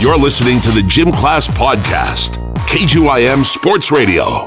You're listening to the Gym Class Podcast, KGYM Sports Radio.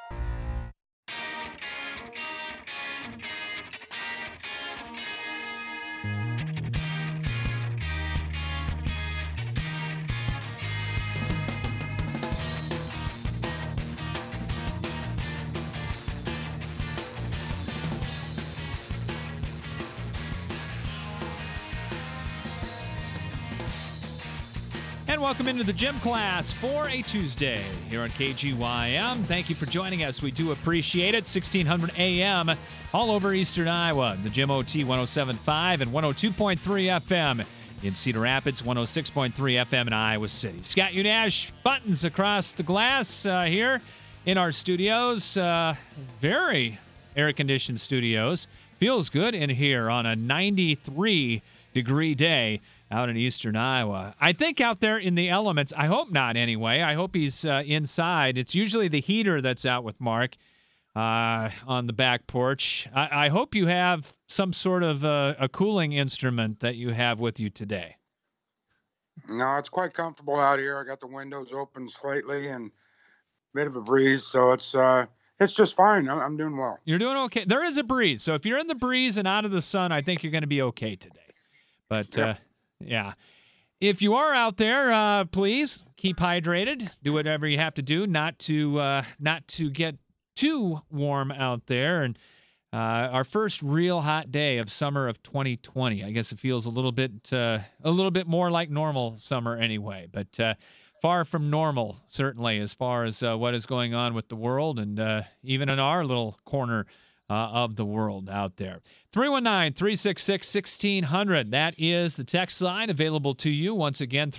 And welcome into the Gym Class for a Tuesday here on KGYM. Thank you for joining us. We do appreciate it. 1600 AM all over Eastern Iowa. The Gym OT 107.5 and 102.3 FM in Cedar Rapids, 106.3 FM in Iowa City. Scott Unash, buttons across the glass here in our studios. Very air-conditioned studios. Feels good in here on a 93-degree day out in Eastern Iowa. I think out there in the elements, I hope not anyway. I hope he's inside. It's usually the heater that's out with Mark on the back porch. I hope you have some sort of a cooling instrument that you have with you today. No, it's quite comfortable out here. I got the windows open slightly and a bit of a breeze, so it's just fine. I'm doing well. You're doing okay. There is a breeze, so if you're in the breeze and out of the sun, I think you're going to be okay today. But yeah. If you are out there, please keep hydrated. Do whatever you have to do not to get too warm out there. And our first real hot day of summer of 2020. I guess it feels a little bit more like normal summer anyway. But far from normal, certainly, as far as what is going on with the world and even in our little corner of the world out there. 319-366-1600. That is the text line available to you. Once again,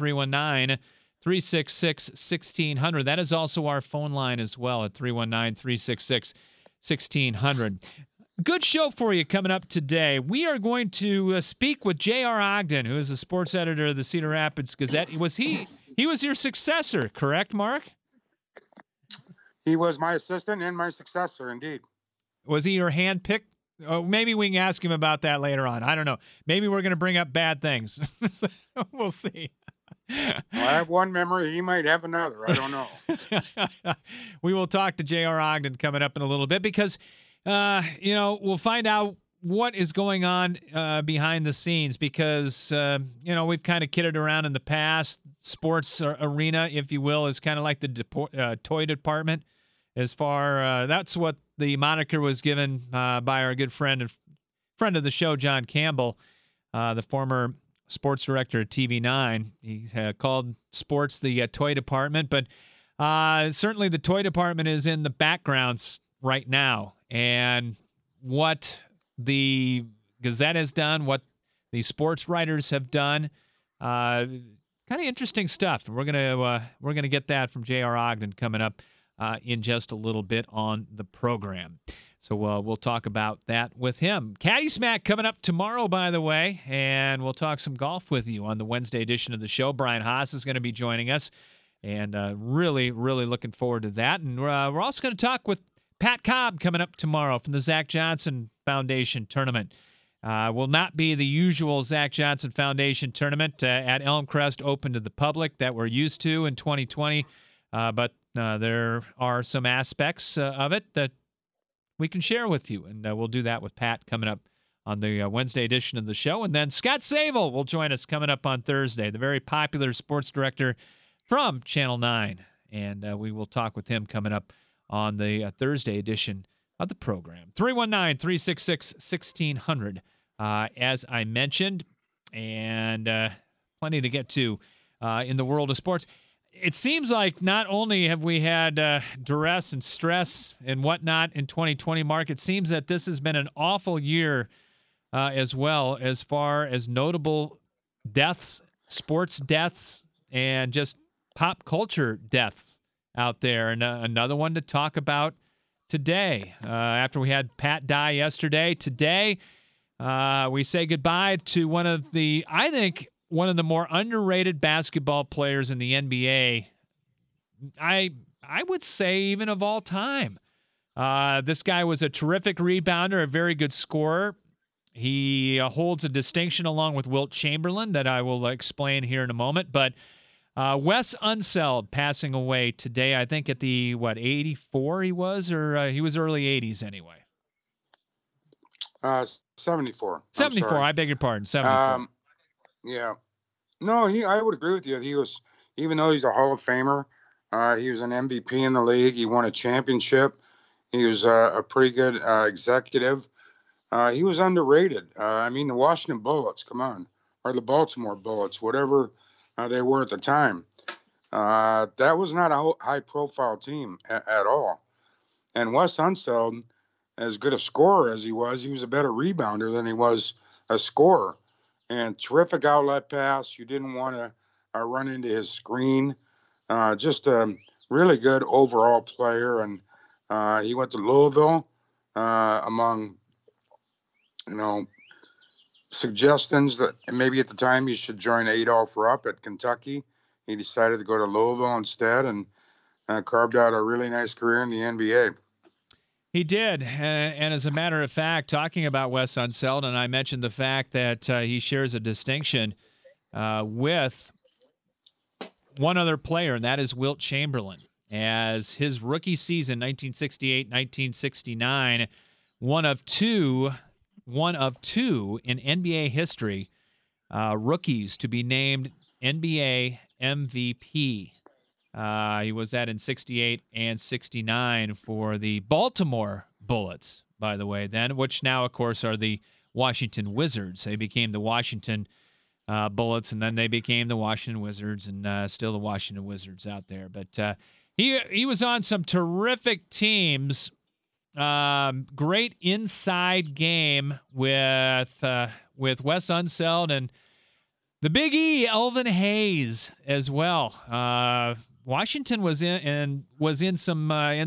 319-366-1600. That is also our phone line as well at 319-366-1600. Good show for you coming up today. We are going to speak with J.R. Ogden, who is the sports editor of the Cedar Rapids Gazette. He was your successor, correct, Mark? He was my assistant and my successor, indeed. Was he your hand-picked? Oh, maybe we can ask him about that later on. I don't know. Maybe we're going to bring up bad things. We'll see. Well, I have one memory. He might have another. I don't know. We will talk to J.R. Ogden coming up in a little bit because, we'll find out what is going on behind the scenes because, we've kind of kidded around in the past. Sports arena, if you will, is kind of like the toy department. As far that's what the moniker was given by our good friend of the show, John Campbell, the former sports director at TV9. He called sports the toy department, but certainly the toy department is in the backgrounds right now. And what the Gazette has done, what the sports writers have done, kind of interesting stuff. We're gonna get that from J.R. Ogden coming up in just a little bit on the program. So we'll talk about that with him. Caddy Smack coming up tomorrow, by the way, and we'll talk some golf with you on the Wednesday edition of the show. Brian Haas is going to be joining us, and really, really looking forward to that. And we're also going to talk with Pat Cobb coming up tomorrow from the Zach Johnson Foundation Tournament. Will not be the usual Zach Johnson Foundation Tournament at Elmcrest open to the public that we're used to in 2020, but there are some aspects of it that we can share with you, and we'll do that with Pat coming up on the Wednesday edition of the show. And then Scott Sable will join us coming up on Thursday, the very popular sports director from Channel 9, and we will talk with him coming up on the Thursday edition of the program. 319-366-1600, as I mentioned, and plenty to get to in the world of sports. It seems like not only have we had duress and stress and whatnot in 2020, Mark, it seems that this has been an awful year as well as far as notable deaths, sports deaths, and just pop culture deaths out there. And another one to talk about today. After we had Pat die yesterday, today we say goodbye to one of the more underrated basketball players in the NBA, I would say even of all time. This guy was a terrific rebounder, a very good scorer. He holds a distinction along with Wilt Chamberlain that I will explain here in a moment. But Wes Unseld passing away today, I think at the, 84 he was, or he was early 80s anyway. 74. 74, I beg your pardon, 74. Yeah. No, I would agree with you. He was, even though he's a Hall of Famer, he was an MVP in the league. He won a championship. He was a pretty good executive. He was underrated. I mean, the Washington Bullets, come on, or the Baltimore Bullets, whatever they were at the time. That was not a high-profile team at all. And Wes Unseld, as good a scorer as he was a better rebounder than he was a scorer. And terrific outlet pass. You didn't want to run into his screen. Just a really good overall player. And he went to Louisville among, suggestions that maybe at the time he should join Adolph Rupp at Kentucky. He decided to go to Louisville instead and carved out a really nice career in the NBA. He did, and as a matter of fact, talking about Wes Unseld, and I mentioned the fact that he shares a distinction with one other player, and that is Wilt Chamberlain. As his rookie season, 1968-1969, one of two in NBA history, rookies to be named NBA MVP. He was that in 68 and 69 for the Baltimore Bullets, by the way, then, which now, of course, are the Washington Wizards. They became the Washington Bullets, and then they became the Washington Wizards, and still the Washington Wizards out there. But he was on some terrific teams. Great inside game with Wes Unseld and the Big E, Elvin Hayes, as well. Washington was in some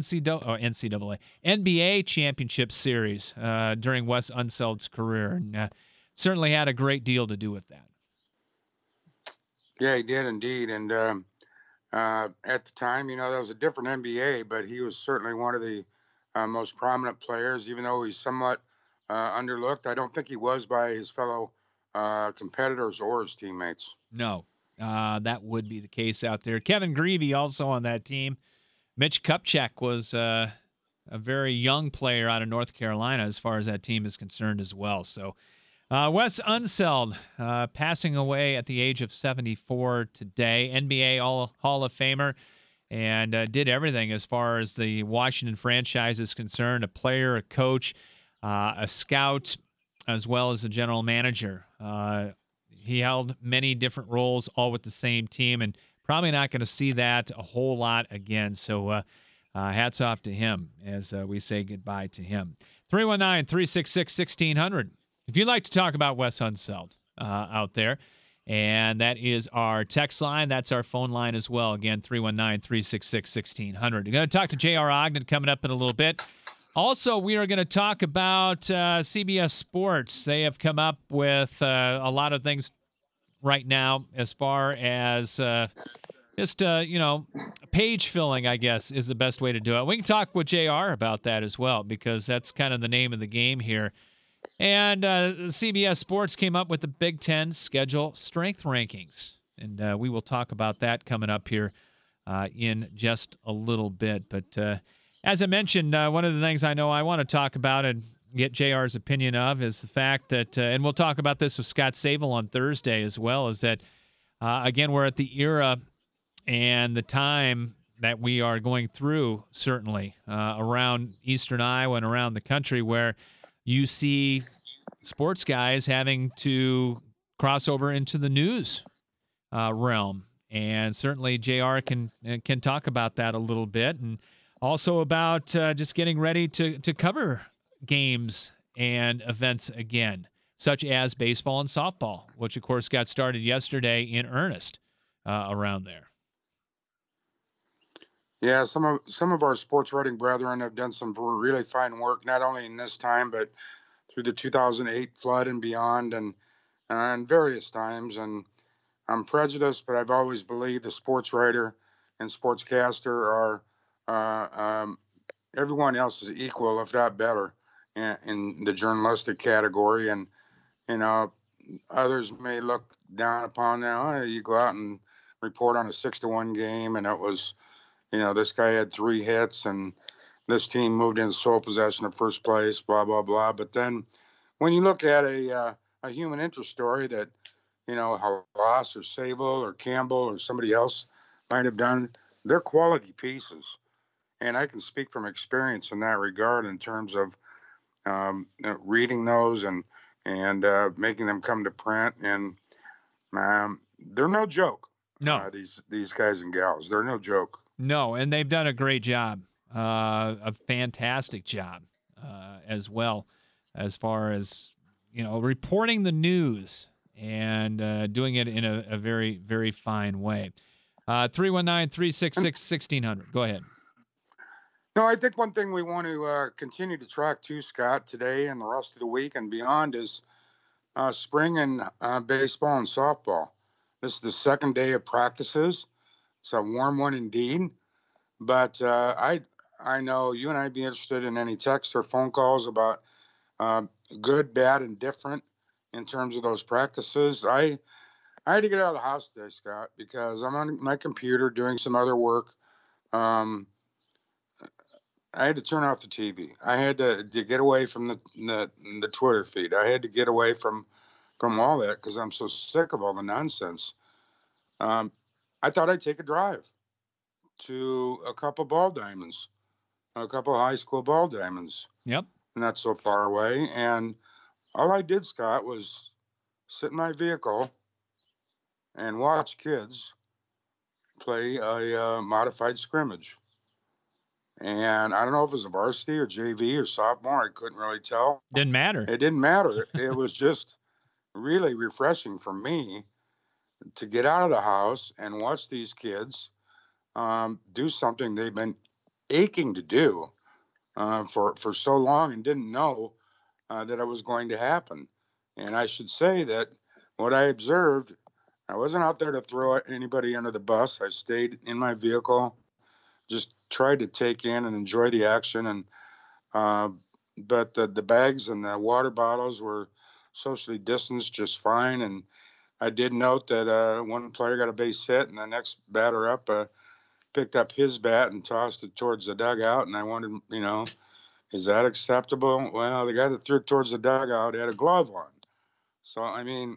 NBA championship series during Wes Unseld's career, and certainly had a great deal to do with that. Yeah, he did indeed. And at the time, that was a different NBA, but he was certainly one of the most prominent players, even though he's somewhat underlooked. I don't think he was by his fellow competitors or his teammates. No. That would be the case out there. Kevin Greavy also on that team. Mitch Kupchak was a very young player out of North Carolina as far as that team is concerned as well. So Wes Unseld passing away at the age of 74 today. NBA Hall of Famer, and did everything as far as the Washington franchise is concerned. A player, a coach, a scout, as well as a general manager. He held many different roles, all with the same team, and probably not going to see that a whole lot again. So hats off to him as we say goodbye to him. 319-366-1600. If you'd like to talk about Wes Unseld out there, and that is our text line. That's our phone line as well. Again, 319-366-1600. We're going to talk to J.R. Ogden coming up in a little bit. Also, we are going to talk about CBS Sports. They have come up with a lot of things right now as far as page filling, I guess, is the best way to do it. We can talk with JR about that as well, because that's kind of the name of the game here. And CBS Sports came up with the Big Ten schedule strength rankings. And we will talk about that coming up here in just a little bit. But as I mentioned, one of the things I know I want to talk about and get JR's opinion of is the fact that, and we'll talk about this with Scott Sable on Thursday as well, is that, again, we're at the era and the time that we are going through, certainly, around Eastern Iowa and around the country, where you see sports guys having to cross over into the news realm. And certainly JR can talk about that a little bit, and also about just getting ready to cover games and events again, such as baseball and softball, which, of course, got started yesterday in earnest around there. Yeah, some of our sports writing brethren have done some really fine work, not only in this time, but through the 2008 flood and beyond, and various times. And I'm prejudiced, but I've always believed the sports writer and sportscaster are everyone else is equal, if not better, in the journalistic category. And others may look down upon that. Oh, you go out and report on a 6-1 game, and it was, this guy had 3 hits, and this team moved into sole possession of first place, blah, blah, blah. But then when you look at a human interest story that, how Ross or Sable or Campbell or somebody else might have done, they're quality pieces. And I can speak from experience in that regard in terms of reading those and making them come to print. And they're no joke. No. These guys and gals, they're no joke. No, and they've done a great job, a fantastic job as well, as far as, reporting the news and doing it in a very, very fine way. 319-366-1600. Go ahead. No, I think one thing we want to continue to track too, Scott, today and the rest of the week and beyond is spring and baseball and softball. This is the second day of practices. It's a warm one indeed. But I know you and I'd be interested in any text or phone calls about good, bad, and different in terms of those practices. I had to get out of the house today, Scott, because I'm on my computer doing some other work. I had to turn off the TV. I had to get away from the Twitter feed. I had to get away from all that because I'm so sick of all the nonsense. I thought I'd take a drive to a couple ball diamonds, a couple high school ball diamonds. Yep. Not so far away. And all I did, Scott, was sit in my vehicle and watch kids play a modified scrimmage. And I don't know if it was a varsity or JV or sophomore. I couldn't really tell. Didn't matter. It didn't matter. It was just really refreshing for me to get out of the house and watch these kids do something they've been aching to do for so long and didn't know that it was going to happen. And I should say that what I observed, I wasn't out there to throw anybody under the bus. I stayed in my vehicle, just tried to take in and enjoy the action. And but the bags and the water bottles were socially distanced just fine. And I did note that one player got a base hit, and the next batter up picked up his bat and tossed it towards the dugout. And I wondered, is that acceptable? Well, the guy that threw it towards the dugout had a glove on. So, I mean,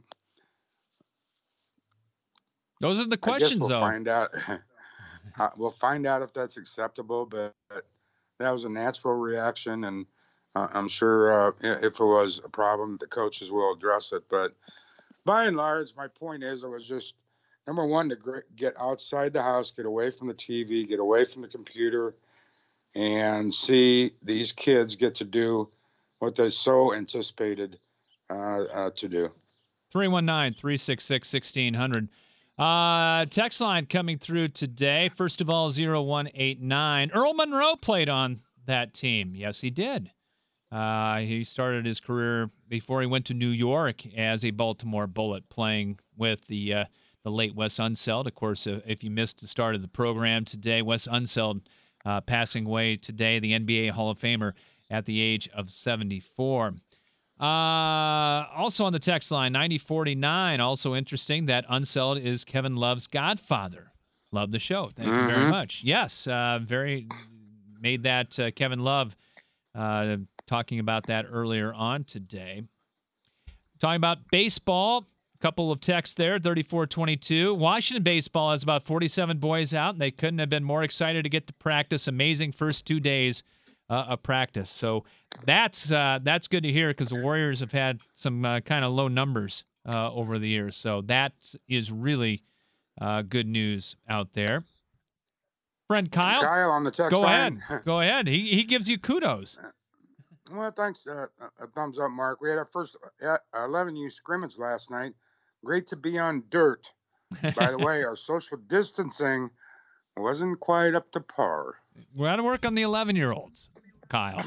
those are the questions, we'll though. Find out. We'll find out if that's acceptable, but that was a natural reaction, and I'm sure if it was a problem, the coaches will address it. But by and large, my point is, it was just, number one, to get outside the house, get away from the TV, get away from the computer, and see these kids get to do what they so anticipated to do. 319-366-1600. Text line coming through today. First of all, 0189. Earl Monroe played on that team. Yes, he did. He started his career before he went to New York as a Baltimore Bullet, playing with the late Wes Unseld. Of course, if you missed the start of the program today, Wes Unseld passing away today, the NBA Hall of Famer at the age of 74. Also on the text line, 9049, also interesting that Unseld is Kevin Love's godfather. Love the show. Thank you very much. Yes, made that Kevin Love talking about that earlier on today. Talking about baseball, a couple of texts there, 3422. Washington baseball has about 47 boys out, and they couldn't have been more excited to get to practice. Amazing first 2 days of practice. So that's good to hear because the Warriors have had some kind of low numbers over the years. So that is really good news out there. Friend Kyle. Kyle on the text line. Go ahead. He gives you kudos. Well, thanks. A thumbs up, Mark. We had our first 11U scrimmage last night. Great to be on dirt. By the way, our social distancing wasn't quite up to par. We're out of work on the 11-year-olds, Kyle.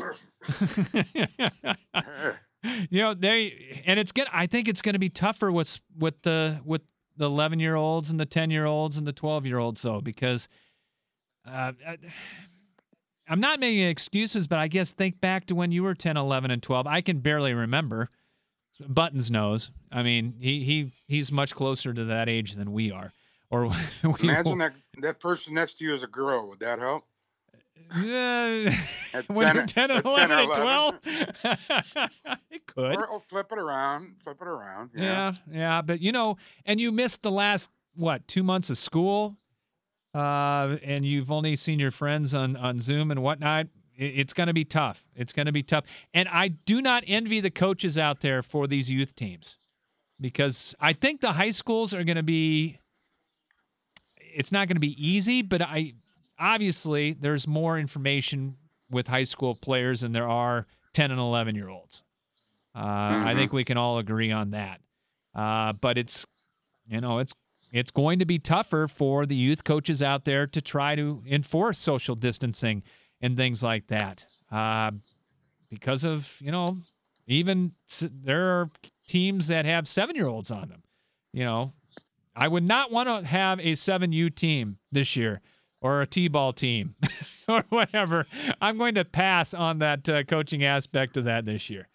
I think it's going to be tougher with the 11-year-olds and the 10-year-olds and the 12-year-olds, though, because I'm not making excuses, but I guess think back to when you were 10, 11, and 12. I can barely remember. Buttons knows. I mean, he's much closer to that age than we are. or imagine that person next to you is a girl. Would that help? When you're 10 and 11 and 12? It could. Or flip it around. Yeah. But, and you missed the last, 2 months of school, and you've only seen your friends on Zoom and whatnot. It's going to be tough. And I do not envy the coaches out there for these youth teams, because I think the high schools are going to be – it's not going to be easy, but obviously there's more information with high school players than there are 10 and 11-year-olds. I think we can all agree on that. But it's going to be tougher for the youth coaches out there to try to enforce social distancing and things like that, because of, even there are teams that have 7-year-olds on them. I would not want to have a 7U team this year, or a T-ball team or whatever. I'm going to pass on that coaching aspect of that this year.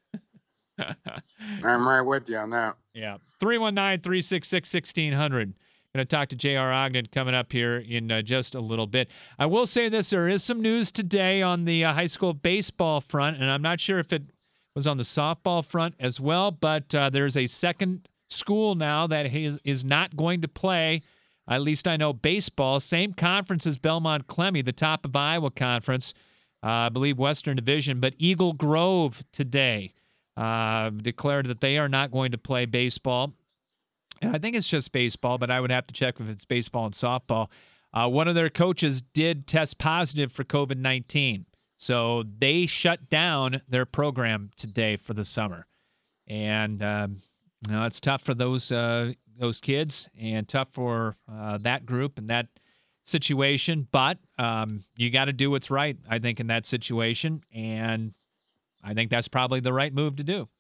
I'm right with you on that. Yeah. 319-366-1600. Going to talk to J.R. Ogden coming up here in just a little bit. I will say this. There is some news today on the high school baseball front, and I'm not sure if it was on the softball front as well, but there's a second school now that is not going to play, at least I know, baseball. Same conference as Belmont Clemmy, the top of Iowa Conference, I believe Western Division, but Eagle Grove today declared that they are not going to play baseball. And I think it's just baseball, but I would have to check if it's baseball and softball. One of their coaches did test positive for COVID-19, so they shut down their program today for the summer. And it's tough for those kids, and tough for that group and that situation. But you got to do what's right, I think, in that situation, and I think that's probably the right move to do.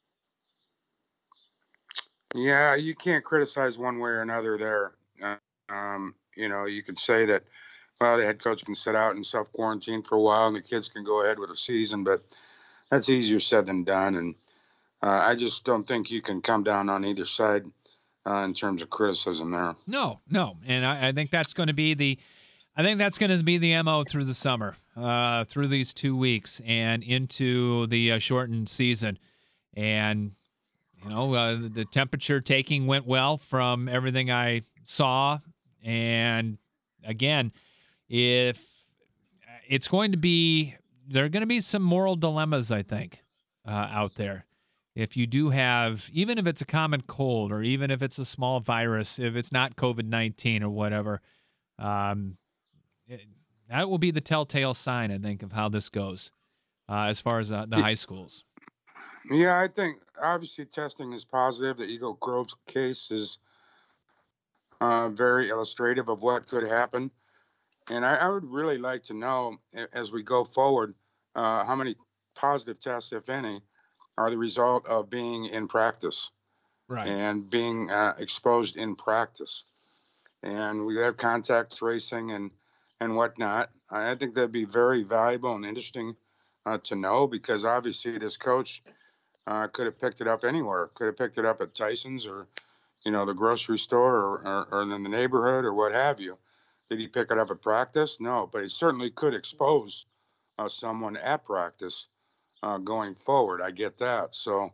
Yeah, you can't criticize one way or another there. You could say that, well, the head coach can sit out and self-quarantine for a while and the kids can go ahead with a season, but that's easier said than done. And I just don't think you can come down on either side in terms of criticism there. No. And I think that's going to be the MO through the summer, through these 2 weeks and into the shortened season. And the temperature taking went well from everything I saw. And again, if it's going to be, there are going to be some moral dilemmas, I think, out there. If you do have, even if it's a common cold or even if it's a small virus, if it's not COVID-19 or whatever, that will be the telltale sign, I think, of how this goes as far as the high schools. Yeah, I think obviously testing is positive. The Eagle Grove case is very illustrative of what could happen. And I would really like to know, as we go forward, how many positive tests, if any, are the result of being in practice, right, and being exposed in practice. And we have contact tracing and whatnot. I think that'd be very valuable and interesting to know, because obviously this coach could have picked it up anywhere. Could have picked it up at Tyson's or, the grocery store or in the neighborhood or what have you. Did he pick it up at practice? No, but he certainly could expose someone at practice going forward. I get that. So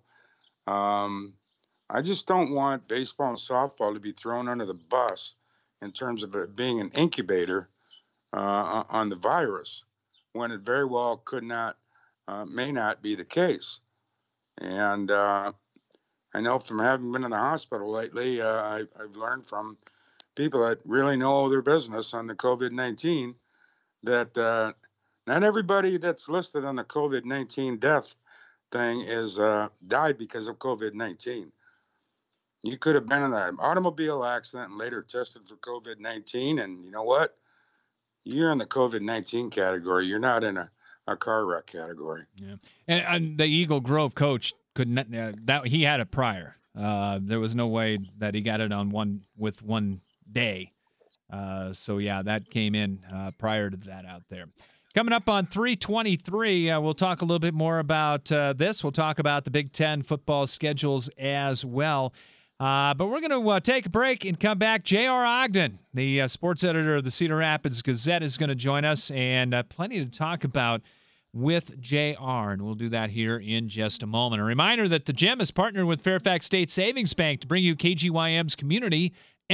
I just don't want baseball and softball to be thrown under the bus in terms of it being an incubator on the virus, when it very well may not be the case. And I know from having been in the hospital lately, I've learned from people that really know their business on the COVID-19 that not everybody that's listed on the COVID-19 death thing is died because of COVID-19. You could have been in an automobile accident and later tested for COVID-19, and you know what? You're in the COVID-19 category. You're not in a car wreck category. Yeah, and the Eagle Grove coach couldn't. That he had it prior. There was no way that he got it on one day. So yeah, that came in prior to that out there. Coming up on 323, we'll talk a little bit more about this. We'll talk about the Big Ten football schedules as well. But we're going to take a break and come back. J.R. Ogden, the sports editor of the Cedar Rapids Gazette, is going to join us, and plenty to talk about with JR, and we'll do that here in just a moment. A reminder that the Gem is partnered with Fairfax State Savings Bank to bring you KGYM's Community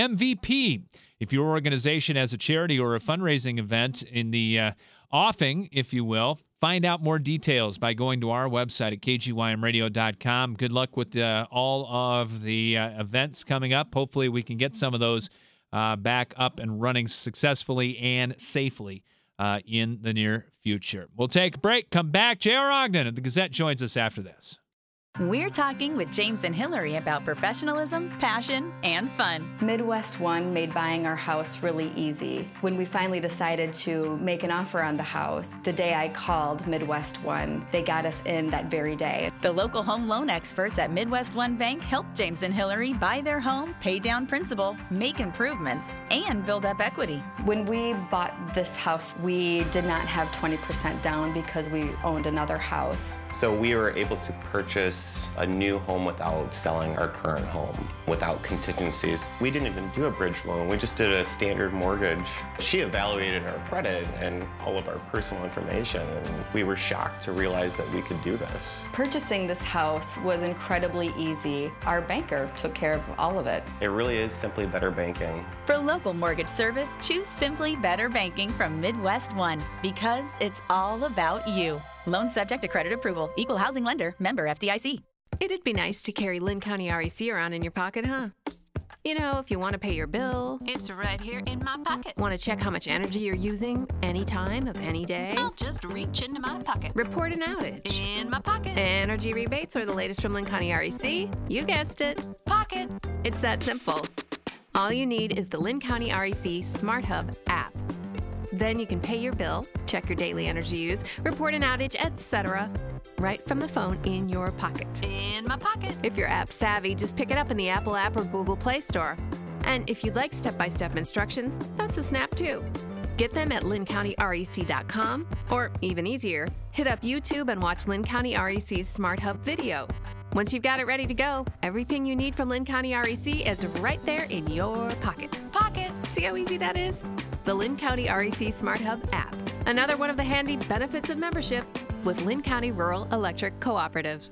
MVP. If your organization has a charity or a fundraising event in the offing, if you will, find out more details by going to our website at kgymradio.com. Good luck with all of the events coming up. Hopefully we can get some of those back up and running successfully and safely in the near future. We'll take a break, come back. J.R. Ogden of the Gazette joins us after this. We're talking with James and Hillary about professionalism, passion, and fun. Midwest One made buying our house really easy. When we finally decided to make an offer on the house, the day I called Midwest One, they got us in that very day. The local home loan experts at Midwest One Bank helped James and Hillary buy their home, pay down principal, make improvements, and build up equity. When we bought this house, we did not have 20% down because we owned another house. So we were able to purchase a new home without selling our current home, without contingencies. We didn't even do a bridge loan, we just did a standard mortgage. She evaluated our credit and all of our personal information, and we were shocked to realize that we could do this. Purchasing this house was incredibly easy. Our banker took care of all of it. It really is Simply Better Banking. For local mortgage service, choose Simply Better Banking from Midwest One, because it's all about you. Loan subject to credit approval. Equal housing lender. Member FDIC. It'd be nice to carry Lynn County REC around in your pocket, huh? You know, if you want to pay your bill. It's right here in my pocket. Want to check how much energy you're using any time of any day? I'll just reach into my pocket. Report an outage. In my pocket. Energy rebates are the latest from Lynn County REC. You guessed it. Pocket. It's that simple. All you need is the Lynn County REC Smart Hub app. Then you can pay your bill, check your daily energy use, report an outage, etc. right from the phone in your pocket. In my pocket. If you're app savvy, just pick it up in the Apple app or Google Play Store. And if you'd like step-by-step instructions, that's a snap too. Get them at lynncounty.rec.com, or even easier, hit up YouTube and watch Lynn County REC's Smart Hub video. Once you've got it ready to go, everything you need from Lynn County REC is right there in your pocket. Pocket. See how easy that is? The Lynn County REC Smart Hub app. Another one of the handy benefits of membership with Lynn County Rural Electric Cooperative.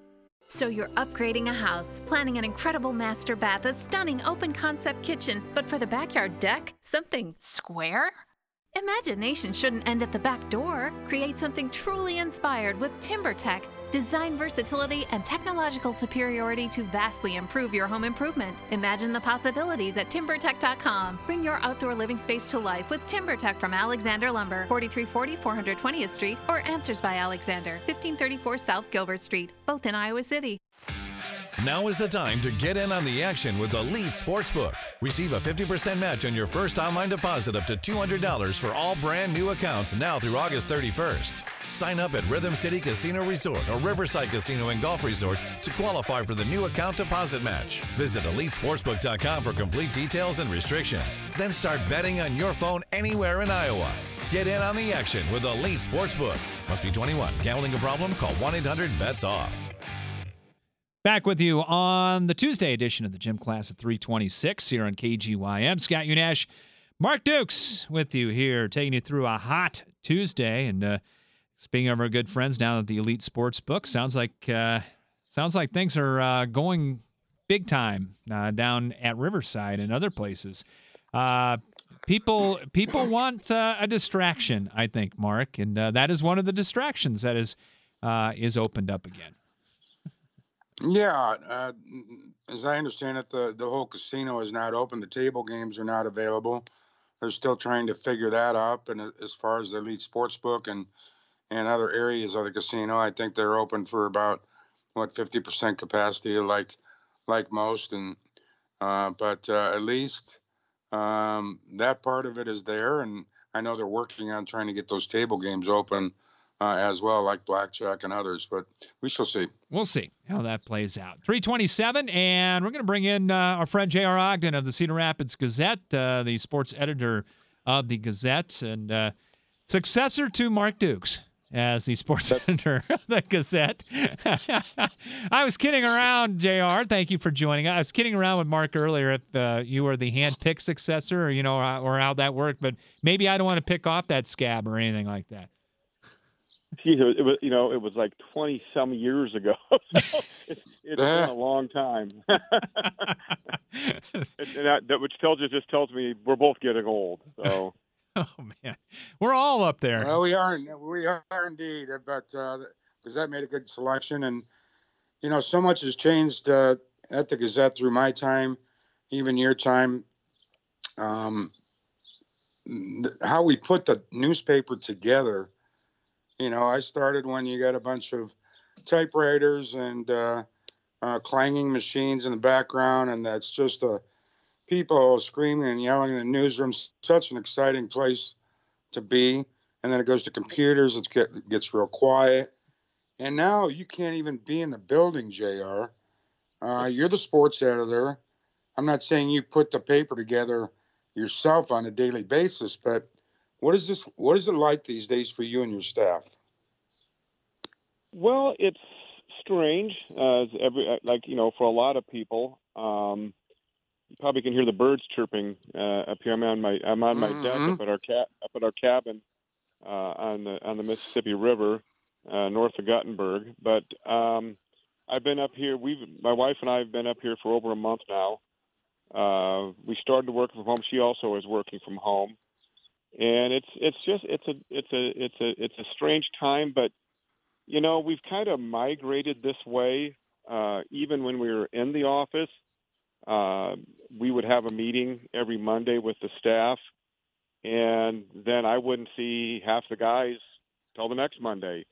So you're upgrading a house, planning an incredible master bath, a stunning open concept kitchen, but for the backyard deck, something square? Imagination shouldn't end at the back door. Create something truly inspired with TimberTech. Design versatility and technological superiority to vastly improve your home improvement. Imagine the possibilities at TimberTech.com. Bring your outdoor living space to life with TimberTech from Alexander Lumber, 4340 420th Street, or Answers by Alexander, 1534 South Gilbert Street, both in Iowa City. Now is the time to get in on the action with Elite Sportsbook. Receive a 50% match on your first online deposit up to $200 for all brand new accounts now through August 31st. Sign up at Rhythm City Casino Resort or Riverside Casino and Golf Resort to qualify for the new account deposit match. Visit EliteSportsbook.com for complete details and restrictions. Then start betting on your phone anywhere in Iowa. Get in on the action with Elite Sportsbook. Must be 21. Gambling a problem? Call 1-800-BETS-OFF. Back with you on the Tuesday edition of the Gym Class at 326 here on KGYM. Scott Unash, Mark Dukes with you here, taking you through a hot Tuesday. And speaking of our good friends down at the Elite Sportsbook, sounds like things are going big time down at Riverside and other places. People want a distraction, I think, Mark, and that is one of the distractions that is opened up again. Yeah, as I understand it, the whole casino is not open. The table games are not available. They're still trying to figure that up. And as far as the Elite Sportsbook and other areas of the casino, I think they're open for about 50% capacity, like most. And but at least that part of it is there. And I know they're working on trying to get those table games open as well, like blackjack and others, but we shall see. We'll see how that plays out. 327, and we're going to bring in our friend J.R. Ogden of the Cedar Rapids Gazette, the sports editor of the Gazette, and successor to Mark Dukes as the sports editor of the Gazette. I was kidding around, JR. Thank you for joining. I was kidding around with Mark earlier if you were the hand-picked successor, or how that worked. But maybe I don't want to pick off that scab or anything like that. Geez, it was like 20-some years ago. So it's been a long time. and that which tells me we're both getting old. So. Oh man, we're all up there. Well, we are indeed. But Gazette made a good selection, and so much has changed at the Gazette through my time, even your time. How we put the newspaper together. I started when you got a bunch of typewriters and clanging machines in the background, and that's just people screaming and yelling in the newsroom. Such an exciting place to be. And then it goes to computers. It gets real quiet. And now you can't even be in the building, JR. You're the sports editor. I'm not saying you put the paper together yourself on a daily basis, but what is it like these days for you and your staff? Well, it's strange. For a lot of people, you probably can hear the birds chirping up here. I'm on my deck up at our cabin on the Mississippi River, north of Guttenberg. But I've been up here. My wife and I have been up here for over a month now. We started working from home. She also is working from home. And it's a strange time, but we've kind of migrated this way. Even when we were in the office, we would have a meeting every Monday with the staff, and then I wouldn't see half the guys till the next Monday.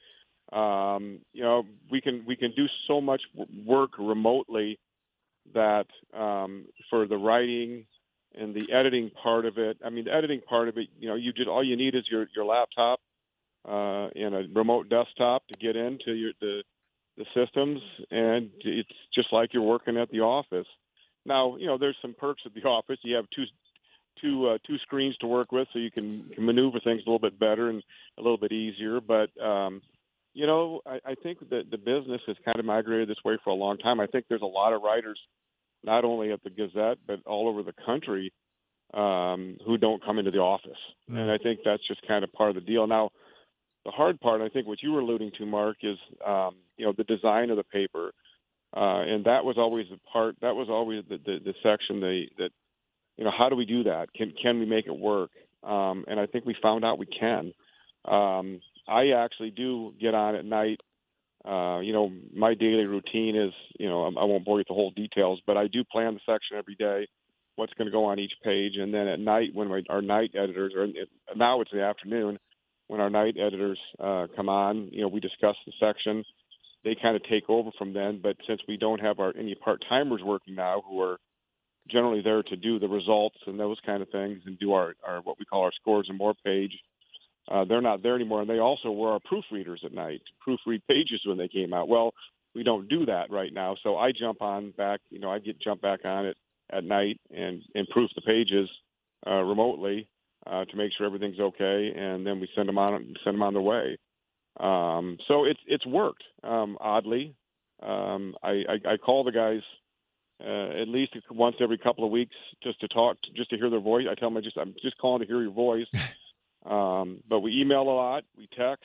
We can do so much work remotely that for the writing and the editing part of it. I mean, the editing part of it, all you need is your laptop and a remote desktop to get into the systems, and it's just like you're working at the office. Now, there's some perks at the office. You have two screens to work with, so you can maneuver things a little bit better and a little bit easier. But I think that the business has kind of migrated this way for a long time. I think there's a lot of writers, not only at the Gazette, but all over the country, who don't come into the office. And I think that's just kind of part of the deal. Now, the hard part, I think what you were alluding to, Mark, is, the design of the paper. And that was always the section that, how do we do that? Can we make it work? And I think we found out we can. I actually do get on at night. My daily routine is, I won't bore you with the whole details, but I do plan the section every day, what's going to go on each page. And then at night, when our night editors, or now it's the afternoon, when our night editors come on, we discuss the section. They kind of take over from then. But since we don't have any part-timers working now who are generally there to do the results and those kind of things and do our what we call our scores and more page, they're not there anymore. And they also were our proofreaders at night, proofread pages when they came out. Well, we don't do that right now. So I jump back on it at night and proof the pages remotely to make sure everything's okay. And then we send them on their way. So it's worked. Oddly, I call the guys at least once every couple of weeks just to talk, just to hear their voice. I tell them I'm just calling to hear your voice. But we email a lot, we text,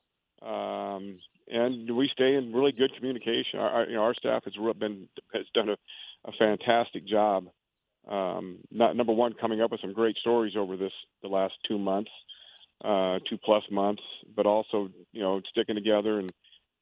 and we stay in really good communication. Our staff has done a fantastic job. Number one, coming up with some great stories over the last 2 months. 2+ months, but also sticking together and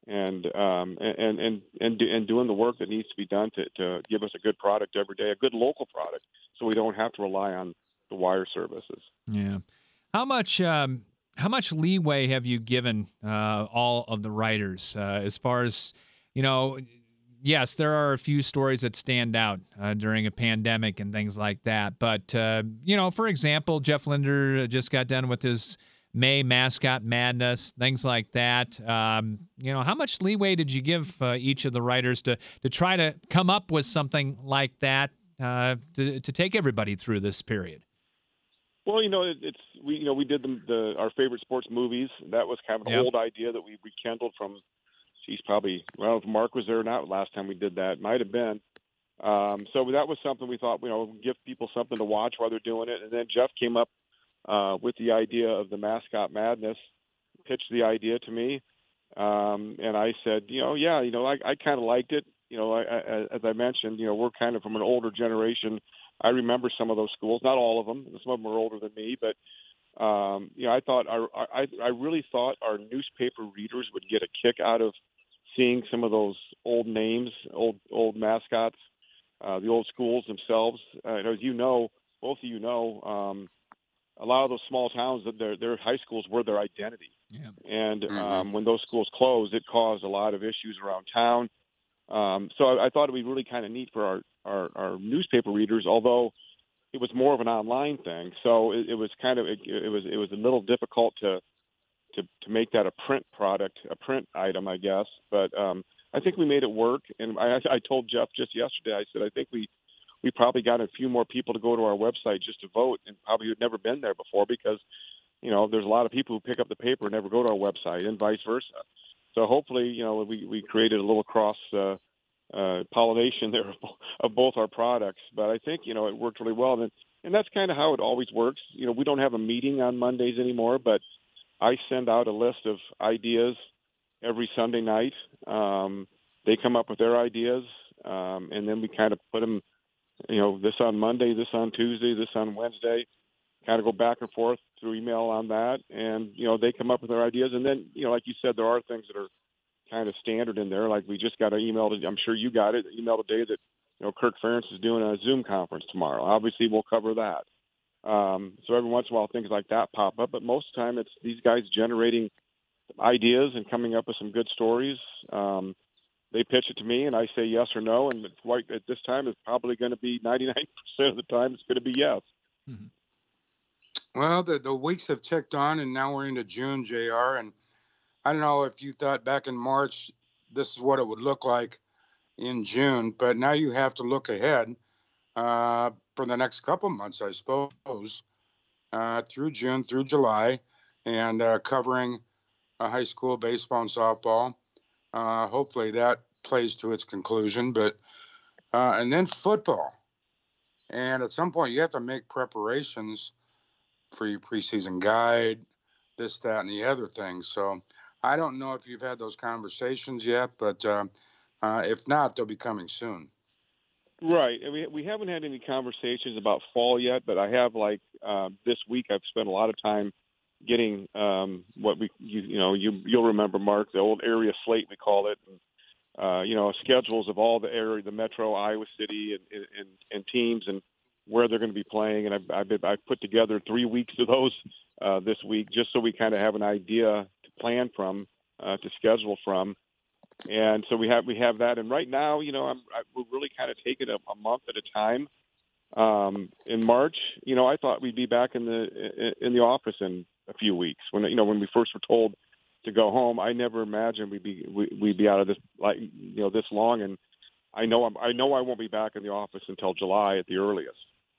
doing the work that needs to be done to give us a good product every day, a good local product, so we don't have to rely on the wire services. Yeah. How much leeway have you given all of the writers as far as Yes, there are a few stories that stand out during a pandemic and things like that. But, for example, Jeff Linder just got done with his May Mascot Madness, things like that. How much leeway did you give each of the writers to try to come up with something like that to take everybody through this period? Well, we did our favorite sports movies. That was kind of an old idea that we rekindled from. Probably, I don't know if Mark was there or not last time we did that. Might have been. So that was something we thought, give people something to watch while they're doing it. And then Jeff came up with the idea of the Mascot Madness, pitched the idea to me. And I said, I kind of liked it. As I mentioned, we're kind of from an older generation. I remember some of those schools, not all of them. Some of them are older than me, but I thought I really thought our newspaper readers would get a kick out of seeing some of those old names, old mascots, the old schools themselves. As both of you know, a lot of those small towns, their high schools were their identity. Yeah. And when those schools closed, it caused a lot of issues around town. So I thought it'd be really kind of neat for our newspaper readers, although it was more of an online thing. So it was a little difficult to make that a print product, a print item, I guess. But I think we made it work. And I told Jeff just yesterday, I said, I think we probably got a few more people to go to our website just to vote, and probably had never been there before because, there's a lot of people who pick up the paper and never go to our website, and vice versa. So hopefully, we created a little cross pollination there of both our products. But I think, it worked really well. And that's kind of how it always works. We don't have a meeting on Mondays anymore, but I send out a list of ideas every Sunday night. They come up with their ideas, and then we kind of put them, this on Monday, this on Tuesday, this on Wednesday, kind of go back and forth through email on that. And, they come up with their ideas. And then, like you said, there are things that are kind of standard in there. Like we just got an email, I'm sure you got it, email today that, Kirk Ferentz is doing a Zoom conference tomorrow. Obviously, we'll cover that. So every once in a while, things like that pop up. But most of the time, it's these guys generating ideas and coming up with some good stories. They pitch it to me, and I say yes or no. And at this time, it's probably going to be 99% of the time, it's going to be yes. Mm-hmm. Well, the weeks have ticked on, and now we're into June, JR. And I don't know if you thought back in March, this is what it would look like in June. But now you have to look ahead for the next couple months, I suppose, through June, through July, and covering high school baseball and softball. Hopefully that plays to its conclusion. But and then football. And at some point, you have to make preparations for your preseason guide, this, that, and the other things. So I don't know if you've had those conversations yet, but if not, they'll be coming soon. Right. We haven't had any conversations about fall yet, but I have, this week I've spent a lot of time getting you'll remember, Mark, the old area slate, we call it, and, schedules of all the metro Iowa City and teams and where they're going to be playing. And I've put together 3 weeks of those this week, just so we kind of have an idea to plan from, to schedule from. And so we have that. And right now, we're really kind of taking a month at a time. In March, I thought we'd be back in the office in a few weeks. When we first were told to go home, I never imagined we'd be out of this this long. And I know I won't be back in the office until July at the earliest.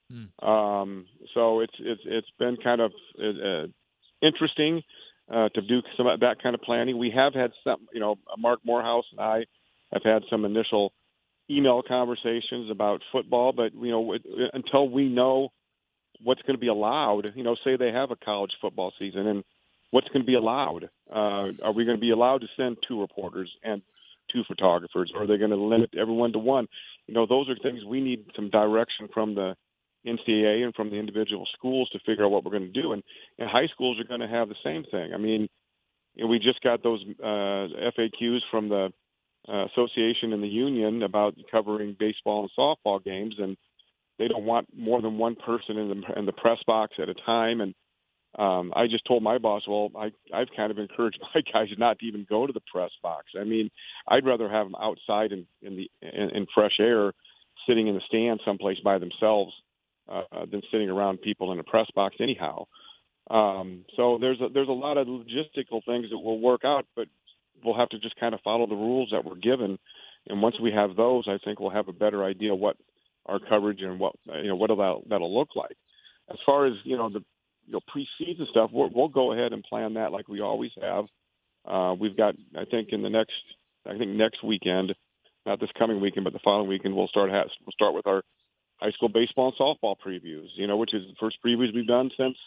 So it's been kind of interesting to do some of that kind of planning. We have had some, Mark Morehouse and I have had some initial email conversations about football, but until we know what's going to be allowed, say they have a college football season and what's going to be allowed. Are we going to be allowed to send 2 reporters and 2 photographers? Or are they going to limit everyone to 1? Those are things we need some direction from the NCAA and from the individual schools to figure out what we're going to do. And high schools are going to have the same thing. I mean, we just got those FAQs from the association and the union about covering baseball and softball games, and they don't want more than 1 person in the press box at a time. And I just told my boss, well, I've kind of encouraged my guys not to even go to the press box. I mean, I'd rather have them outside in fresh air, sitting in the stand someplace by themselves than sitting around people in a press box anyhow. So there's a lot of logistical things that will work out, but we'll have to just kind of follow the rules that we're given. And once we have those, I think we'll have a better idea what our coverage and what that'll look like. As far as, preseason stuff, we'll go ahead and plan that like we always have. We've got, I think next weekend, not this coming weekend, but the following weekend, we'll start with our high school baseball and softball previews. Which is the first previews we've done since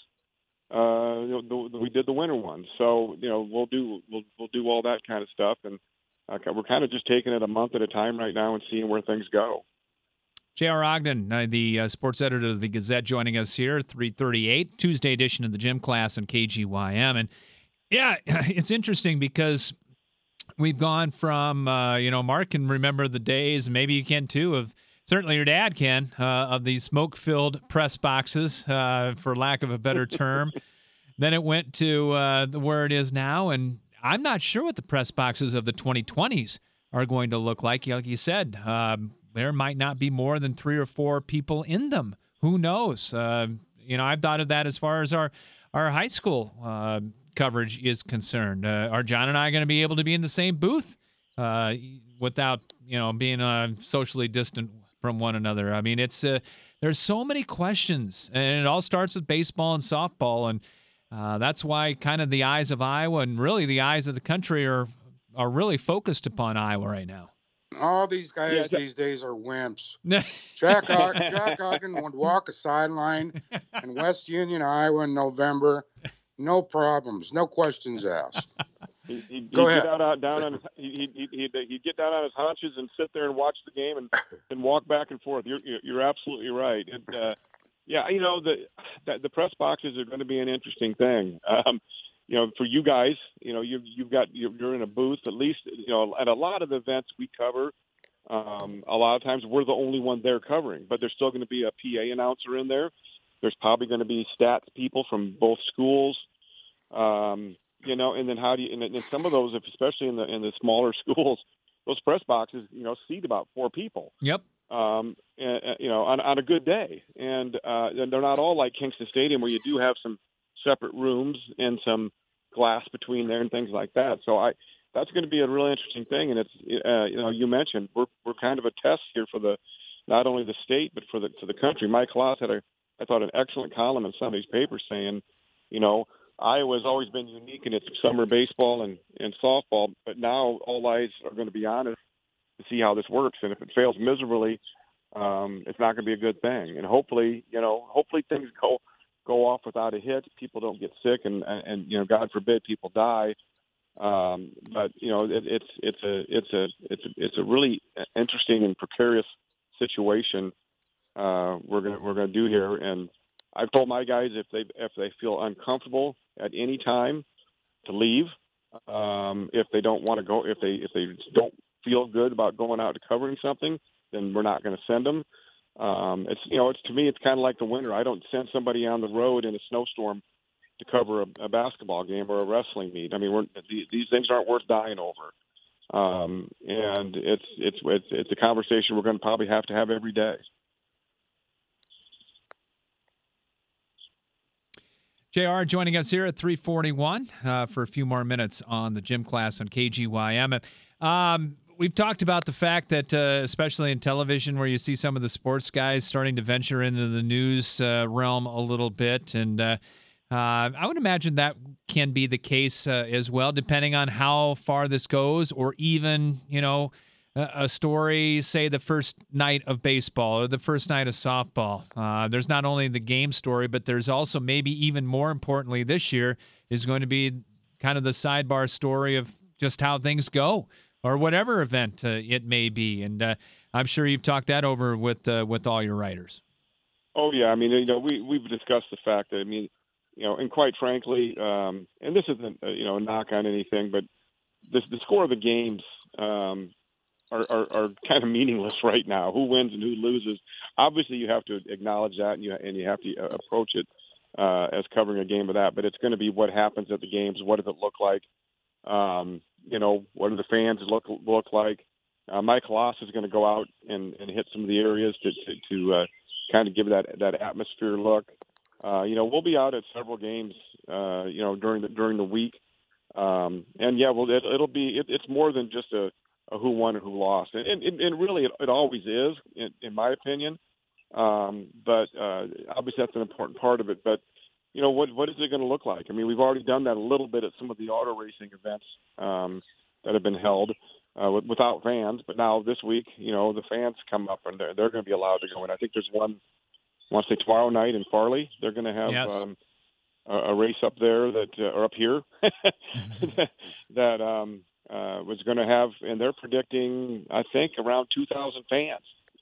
we did the winter one. So we'll do all that kind of stuff, and we're kind of just taking it a month at a time right now and seeing where things go. J.R. Ogden, the sports editor of the Gazette, joining us here, 3:38, Tuesday edition of the Gym Class on KGYM. And, yeah, it's interesting because we've gone from, Mark can remember the days, and maybe you can too, of certainly your dad can, of these smoke-filled press boxes, for lack of a better term. Then it went to where it is now, and I'm not sure what the press boxes of the 2020s are going to look like. Like you said, there might not be more than 3 or 4 people in them. Who knows? I've thought of that as far as our high school coverage is concerned. Are John and I going to be able to be in the same booth without, being socially distant from one another? I mean, it's there's so many questions, and it all starts with baseball and softball, and that's why kind of the eyes of Iowa and really the eyes of the country are really focused upon Iowa right now. All these guys these days are wimps. Jack Ogden would walk a sideline in West Union, Iowa in November. No problems, no questions asked. He'd Go ahead. He'd get down on his haunches and sit there and watch the game and walk back and forth. You're absolutely right. And, the press boxes are going to be an interesting thing. For you guys, you're in a booth, at least, at a lot of the events we cover, a lot of times we're the only one there covering, but there's still going to be a PA announcer in there. There's probably going to be stats people from both schools, and then how do you, and some of those, especially in the smaller schools, those press boxes, seat about 4 people. Yep. On a good day. And they're not all like Kingston Stadium where you do have some separate rooms and some glass between there and things like that. So that's going to be a really interesting thing. And it's, you mentioned we're kind of a test here for not only the state, but for the country. Mike Kloss had I thought an excellent column in Sunday's paper saying, Iowa's always been unique in its summer baseball and softball, but now all eyes are going to be on it to see how this works. And if it fails miserably, it's not going to be a good thing. And hopefully things go off without a hit. People don't get sick, and God forbid people die. But it's a really interesting and precarious situation we're gonna do here. And I've told my guys if they feel uncomfortable at any time to leave. If they don't want to go, if they don't feel good about going out to covering something, then we're not going to send them. It's to me, it's kind of like the winter. I don't send somebody on the road in a snowstorm to cover a basketball game or a wrestling meet. I mean, these things aren't worth dying over. And it's a conversation we're going to probably have to have every day. JR joining us here at 3:41 for a few more minutes on the Gym Class on KGYM. We've talked about the fact that, especially in television, where you see some of the sports guys starting to venture into the news realm a little bit. And I would imagine that can be the case as well, depending on how far this goes, or even, a story, say, the first night of baseball or the first night of softball. There's not only the game story, but there's also, maybe even more importantly this year, is going to be kind of the sidebar story of just how things go, or whatever event it may be. And I'm sure you've talked that over with all your writers. Oh, yeah. I mean, we've discussed the fact that, and quite frankly, and this isn't, a knock on anything, but the score of the games are kind of meaningless right now. Who wins and who loses? Obviously, you have to acknowledge that, and you have to approach it as covering a game of that. But it's going to be what happens at the games. What does it look like? What do the fans look like? Mike Kloss is going to go out and hit some of the areas to kind of give that atmosphere look. We'll be out at several games, during the week. It's more than just a who won and who lost. And really it always is, in my opinion. But obviously that's an important part of it. But, what is it going to look like? I mean, we've already done that a little bit at some of the auto racing events that have been held without fans. But now this week, the fans come up and they're going to be allowed to go in. I think there's one, I want to say tomorrow night in Farley. They're going to have a race up there or up here that was going to have, and they're predicting, I think, around 2,000 fans.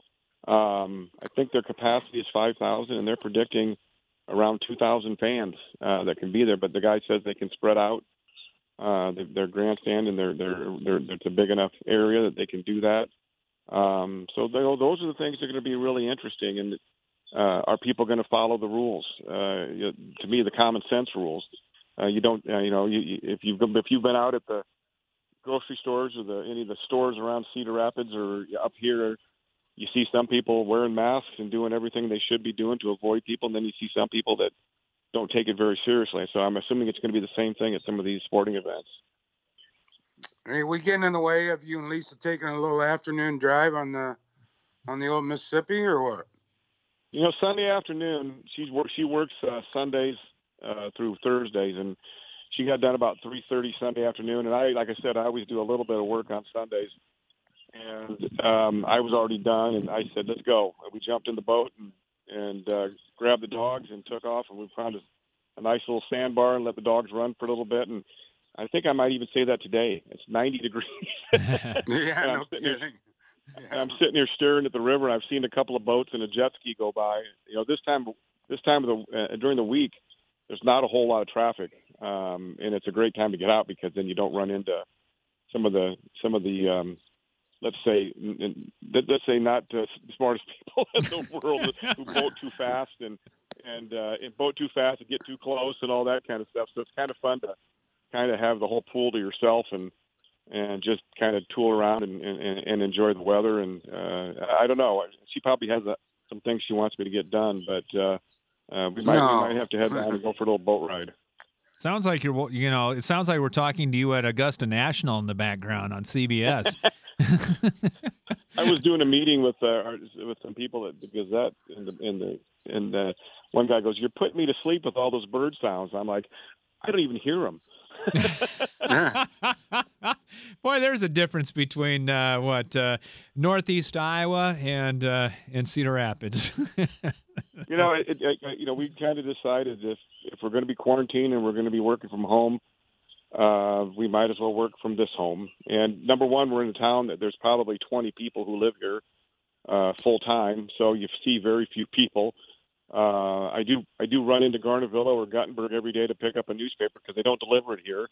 I think their capacity is 5,000, and they're predicting around 2,000 fans that can be there. But the guy says they can spread out their grandstand, and it's a big enough area that they can do that. So those are the things that are going to be really interesting. And are people going to follow the rules? To me, the common sense rules. You don't, if you've been out at the grocery stores or any of the stores around Cedar Rapids or up here, you see some people wearing masks and doing everything they should be doing to avoid people, and then you see some people that don't take it very seriously. So I'm assuming it's going to be the same thing at some of these sporting events. Are we getting in the way of you and Lisa taking a little afternoon drive on the old Mississippi, or what? Sunday afternoon, she works Sundays through Thursdays, and she got done about 3:30 Sunday afternoon. And like I said, I always do a little bit of work on Sundays. And I was already done, and I said, let's go. And we jumped in the boat and grabbed the dogs and took off, and we found a nice little sandbar and let the dogs run for a little bit. And I think I might even say that today. It's 90 degrees. Yeah, no kidding. And I'm sitting here staring at the river, and I've seen a couple of boats and a jet ski go by. This time of during the week, there's not a whole lot of traffic, and it's a great time to get out because then you don't run into some of the let's say not the smartest people in the world who boat too fast and boat too fast and get too close and all that kind of stuff. So it's kind of fun to kind of have the whole pool to yourself and just kind of tool around and enjoy the weather. And I don't know. She probably has some things she wants me to get done, but we might have to head down and go for a little boat ride. Sounds like it sounds like we're talking to you at Augusta National in the background on CBS. I was doing a meeting with some people at the Gazette, and one guy goes, "You're putting me to sleep with all those bird sounds." I'm like, I don't even hear them. Boy, there's a difference between Northeast Iowa and Cedar Rapids. We kind of decided if we're going to be quarantined and we're going to be working from home, we might as well work from this home. And number one, we're in a town that there's probably 20 people who live here full time, so you see very few people. I do run into Garnavillo or Guttenberg every day to pick up a newspaper because they don't deliver it here.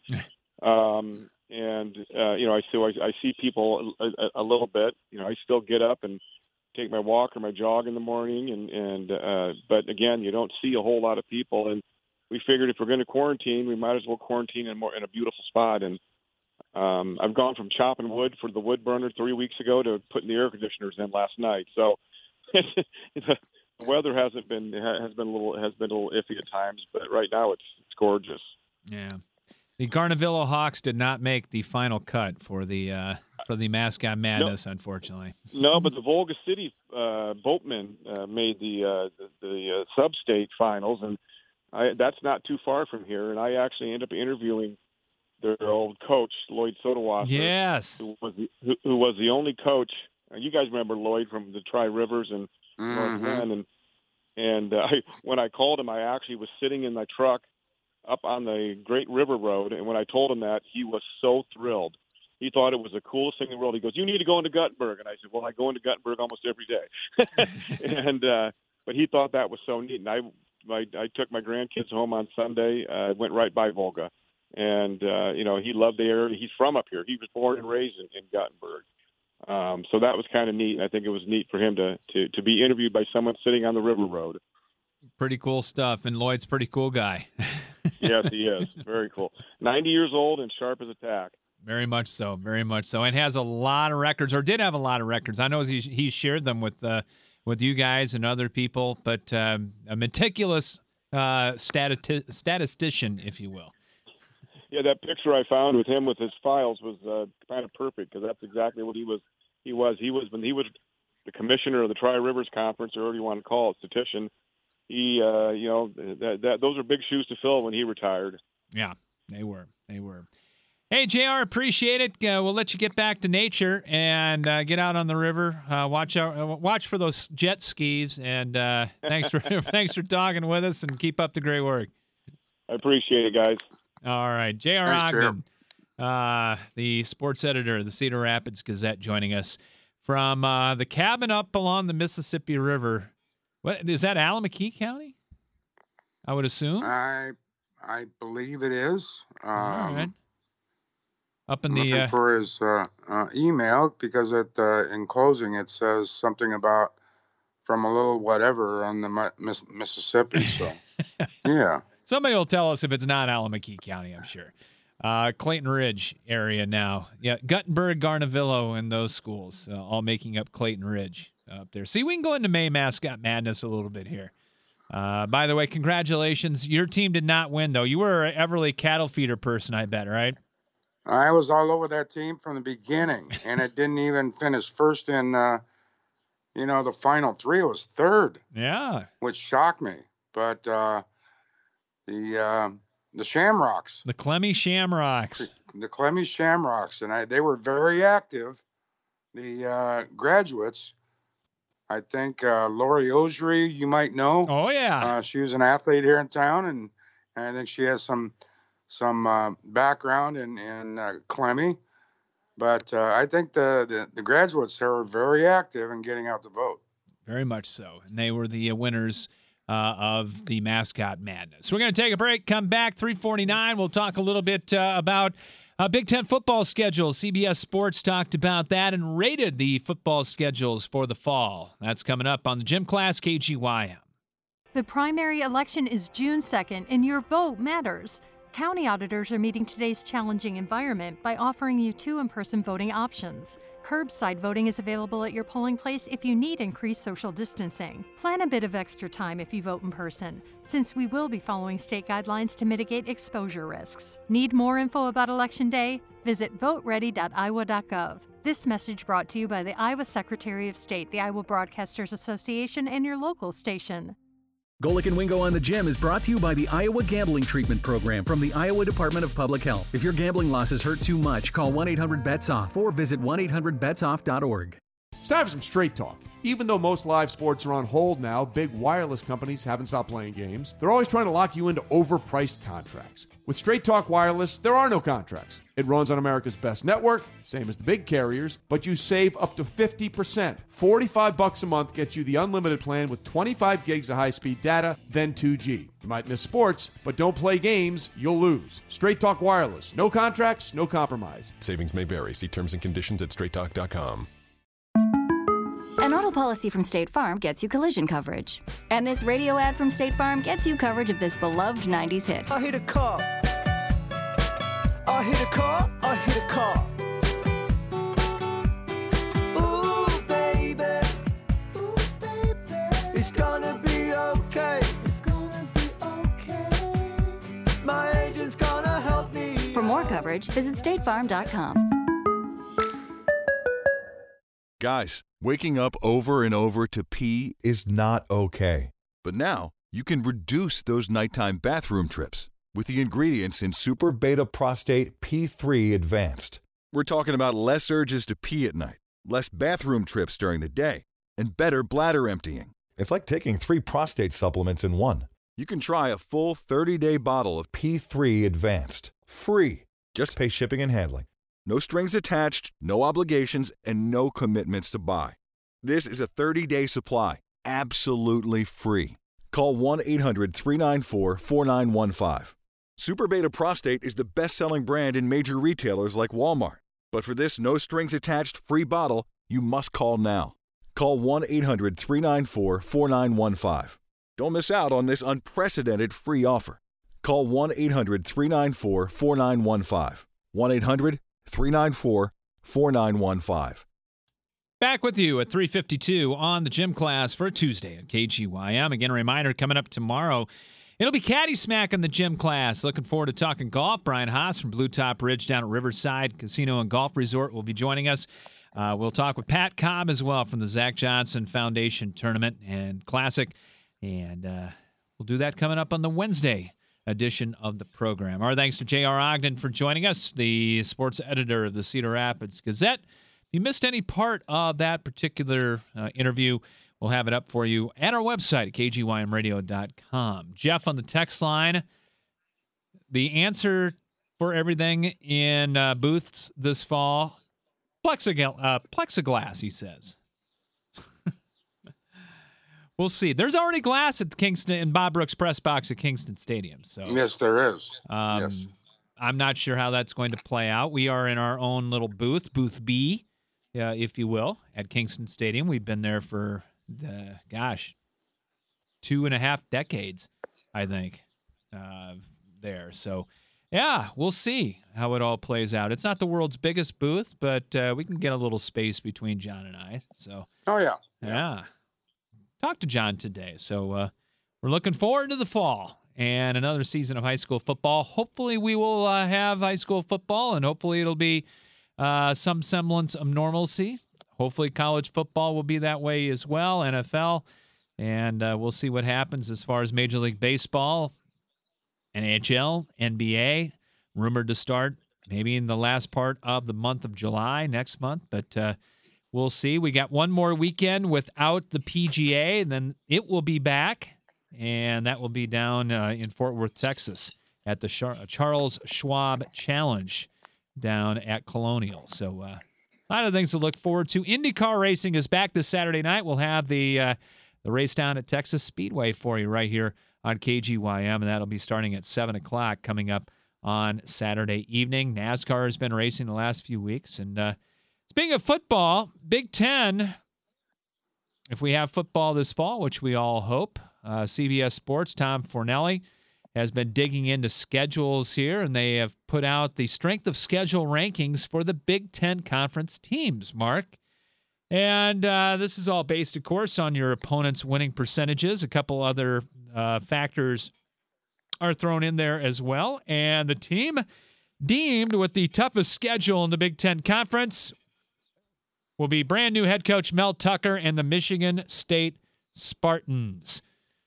I see people a little bit. I still get up and take my walk or my jog in the morning, but again, you don't see a whole lot of people. And we figured if we're going to quarantine, we might as well quarantine in a beautiful spot. And I've gone from chopping wood for the wood burner 3 weeks ago to putting the air conditioners in last night. So the weather has been a little iffy at times, but right now it's gorgeous. Yeah, the Garnavillo Hawks did not make the final cut for the Mascot Madness, unfortunately. No, but the Volga City boatmen made the sub-state finals, and that's not too far from here. And I actually ended up interviewing their old coach, Lloyd Sodawasser. Yes, who was the only coach. You guys remember Lloyd from the Tri-Rivers and North Bend, and when I called him, I actually was sitting in my truck up on the Great River Road, and when I told him that, he was so thrilled. He thought it was the coolest thing in the world. He goes, "You need to go into Guttenberg," and I said, "Well, I go into Guttenberg almost every day." But he thought that was so neat, and I took my grandkids home on Sunday. Went right by Volga, and he loved the area. He's from up here. He was born and raised in Guttenberg. So that was kind of neat. I think it was neat for him to be interviewed by someone sitting on the River Road. Pretty cool stuff, and Lloyd's a pretty cool guy. Yes, he is. Very cool. 90 years old and sharp as a tack. Very much so, and has a lot of records, or did have a lot of records. I know he's shared them with you guys and other people, but a meticulous statistician, if you will. Yeah, that picture I found with him with his files was kind of perfect because that's exactly what he was. When he was the commissioner of the Tri-Rivers Conference, or whatever you want to call it, statistician. he those are big shoes to fill when he retired. Yeah, they were. Hey, JR, appreciate it. We'll let you get back to nature and get out on the river. Watch for those jet skis, and thanks for talking with us, and keep up the great work. I appreciate it, guys. All right, JR Ogden, the sports editor of the Cedar Rapids Gazette, joining us from the cabin up along the Mississippi River. What is that? Allamakee County? I would assume. I believe it is. All right. Up in I'm looking for his email, because in closing it says something about from a little whatever on the Mississippi. So yeah, somebody will tell us if it's not Allamakee County. I'm sure. Clayton Ridge area now. Yeah, Guttenberg, Garnavillo, and those schools all making up Clayton Ridge up there. See, we can go into May Mascot Madness a little bit here. By the way, congratulations. Your team did not win, though. You were an Everly cattle feeder person, I bet, right? I was all over that team from the beginning, and it didn't even finish first in, the final three. It was third. Yeah. Which shocked me. But the Shamrocks. The Clemmy Shamrocks. The Clemmy Shamrocks, and they were very active. The graduates, I think Lori Osery, you might know. Oh, yeah. She was an athlete here in town, and I think she has some background in Clemmy. But I think the graduates there were very active in getting out the vote. Very much so. And they were the winners of the Mascot Madness. We're going to take a break, come back, 3:49. We'll talk a little bit about Big Ten football schedules. CBS Sports talked about that and rated the football schedules for the fall. That's coming up on the Gym Class KGYM. The primary election is June 2nd, and your vote matters. County auditors are meeting today's challenging environment by offering you 2 in-person voting options. Curbside voting is available at your polling place if you need increased social distancing. Plan a bit of extra time if you vote in person, since we will be following state guidelines to mitigate exposure risks. Need more info about Election Day? Visit voteready.iowa.gov. This message brought to you by the Iowa Secretary of State, the Iowa Broadcasters Association, and your local station. Golic and Wingo on the Gym is brought to you by the Iowa Gambling Treatment Program from the Iowa Department of Public Health. If your gambling losses hurt too much, call 1-800-BETS-OFF or visit 1-800-BETS-OFF.org. It's time for some straight talk. Even though most live sports are on hold now, big wireless companies haven't stopped playing games. They're always trying to lock you into overpriced contracts. With Straight Talk Wireless, there are no contracts. It runs on America's best network, same as the big carriers, but you save up to 50%. $45 a month gets you the unlimited plan with 25 gigs of high-speed data, then 2G. You might miss sports, but don't play games, you'll lose. Straight Talk Wireless. No contracts, no compromise. Savings may vary. See terms and conditions at straighttalk.com. An auto policy from State Farm gets you collision coverage. And this radio ad from State Farm gets you coverage of this beloved 90s hit. I hit a car. I hit a car. I hit a car. Ooh, baby. Ooh, baby. It's gonna be okay. It's gonna be okay. My agent's gonna help me. For more coverage, visit statefarm.com. Guys, waking up over and over to pee is not okay. But now, you can reduce those nighttime bathroom trips with the ingredients in Super Beta Prostate P3 Advanced. We're talking about less urges to pee at night, less bathroom trips during the day, and better bladder emptying. It's like taking 3 prostate supplements in one. You can try a full 30-day bottle of P3 Advanced. Free. Just pay shipping and handling. No strings attached, no obligations, and no commitments to buy. This is a 30-day supply, absolutely free. Call 1-800-394-4915. Super Beta Prostate is the best-selling brand in major retailers like Walmart. But for this no-strings-attached free bottle, you must call now. Call 1-800-394-4915. Don't miss out on this unprecedented free offer. Call 1-800-394-4915. 1-800-394-4915. Back with you at 3:52 on the Gym Class for Tuesday at KGYM. Again, a reminder, coming up tomorrow, it'll be Caddy Smack in the Gym Class. Looking forward to talking golf. Brian Haas from Blue Top Ridge down at Riverside Casino and Golf Resort will be joining us. We'll talk with Pat Cobb as well from the Zach Johnson Foundation Tournament and Classic. And we'll do that coming up on the Wednesday edition of the program. Our thanks to J.R. Ogden for joining us, the sports editor of the Cedar Rapids Gazette. If you missed any part of that particular interview, we'll have it up for you at our website at kgymradio.com. Jeff on the text line, the answer for everything in booths this fall, plexiglass, he says. We'll see. There's already glass at the Kingston in Bob Brooks press box at Kingston Stadium. So yes, there is. Yes. I'm not sure how that's going to play out. We are in our own little booth, Booth B, if you will, at Kingston Stadium. We've been there for, 2.5 decades, I think, there. So, yeah, we'll see how it all plays out. It's not the world's biggest booth, but we can get a little space between John and I. So. Oh, yeah. Yeah. Talked to John today. So we're looking forward to the fall and another season of high school football. Hopefully we will have high school football, and hopefully it'll be some semblance of normalcy. Hopefully college football will be that way as well, NFL. And we'll see what happens as far as Major League Baseball, NHL, NBA, rumored to start maybe in the last part of the month of July next month. But we'll see. We got one more weekend without the PGA, and then it will be back, and that will be down in Fort Worth, Texas, at the Charles Schwab Challenge down at Colonial. So a lot of things to look forward to. IndyCar racing is back this Saturday night. We'll have the race down at Texas Speedway for you right here on KGYM, and that'll be starting at 7 o'clock coming up on Saturday evening. NASCAR has been racing the last few weeks, and speaking of football, Big Ten, if we have football this fall, which we all hope, CBS Sports, Tom Fornelli, has been digging into schedules here, and they have put out the strength of schedule rankings for the Big Ten conference teams, Mark. And this is all based, of course, on your opponent's winning percentages. A couple other factors are thrown in there as well. And the team deemed with the toughest schedule in the Big Ten Conference will be brand new head coach Mel Tucker and the Michigan State Spartans.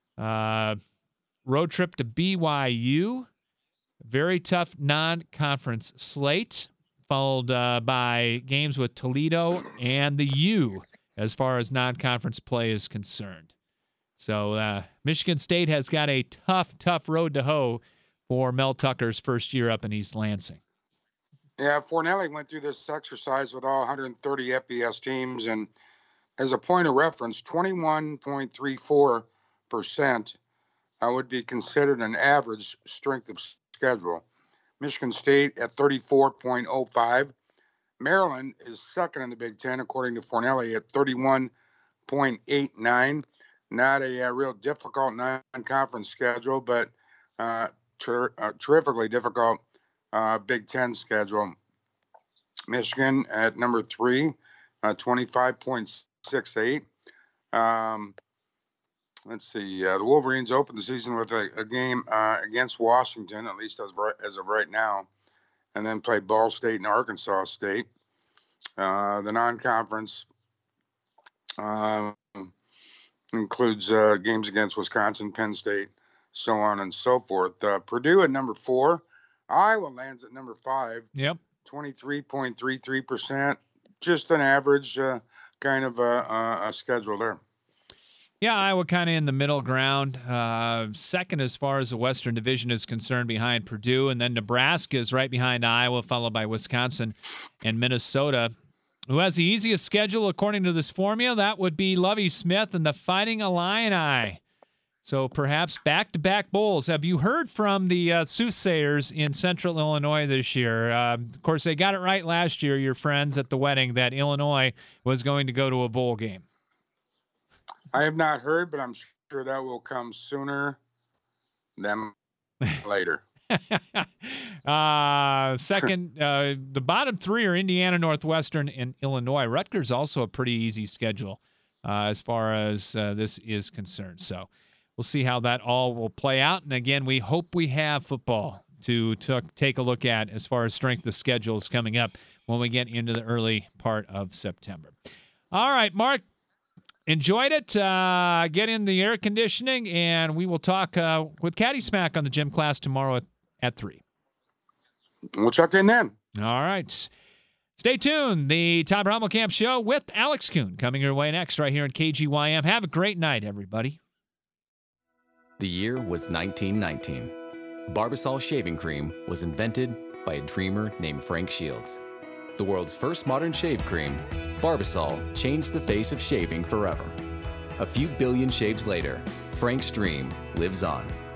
Road trip to BYU. Very tough non-conference slate, followed by games with Toledo and the U as far as non-conference play is concerned. So Michigan State has got a tough road to hoe for Mel Tucker's first year up in East Lansing. Yeah, Fornelli went through this exercise with all 130 FBS teams, and as a point of reference, 21.34% would be considered an average strength of schedule. Michigan State at 34.05. Maryland is second in the Big Ten, according to Fornelli, at 31.89. Not a real difficult non-conference schedule, but terrifically difficult Big Ten schedule. Michigan at number 3, 25.68. Let's see. The Wolverines opened the season with a game against Washington, at least as of right now, and then played Ball State and Arkansas State. The non-conference includes games against Wisconsin, Penn State, so on and so forth. Purdue at number 4. Iowa lands at number 5. Yep. 23.33%. Just an average kind of a schedule there. Yeah, Iowa kind of in the middle ground. Second as far as the Western Division is concerned behind Purdue, and then Nebraska is right behind Iowa, followed by Wisconsin and Minnesota. Who has the easiest schedule according to this formula? That would be Lovie Smith and the Fighting Illini. So perhaps back-to-back bowls. Have you heard from the soothsayers in Central Illinois this year? Of course, they got it right last year, your friends at the wedding, that Illinois was going to go to a bowl game. I have not heard, but I'm sure that will come sooner than later. Second, the bottom 3 are Indiana, Northwestern, and Illinois. Rutgers also a pretty easy schedule as far as this is concerned. So we'll see how that all will play out. And again, we hope we have football to take a look at as far as strength of schedules coming up when we get into the early part of September. All right, Mark. enjoyed it. Get in the air conditioning, and we will talk with Caddy Smack on the gym class tomorrow at 3. We'll check in then. All right. Stay tuned. The Tom Brommelkamp Show with Alex Kuhn coming your way next right here on KGYM. Have a great night, everybody. The year was 1919. Barbasol shaving cream was invented by a dreamer named Frank Shields. The world's first modern shave cream, Barbasol changed the face of shaving forever. A few billion shaves later, Frank's dream lives on.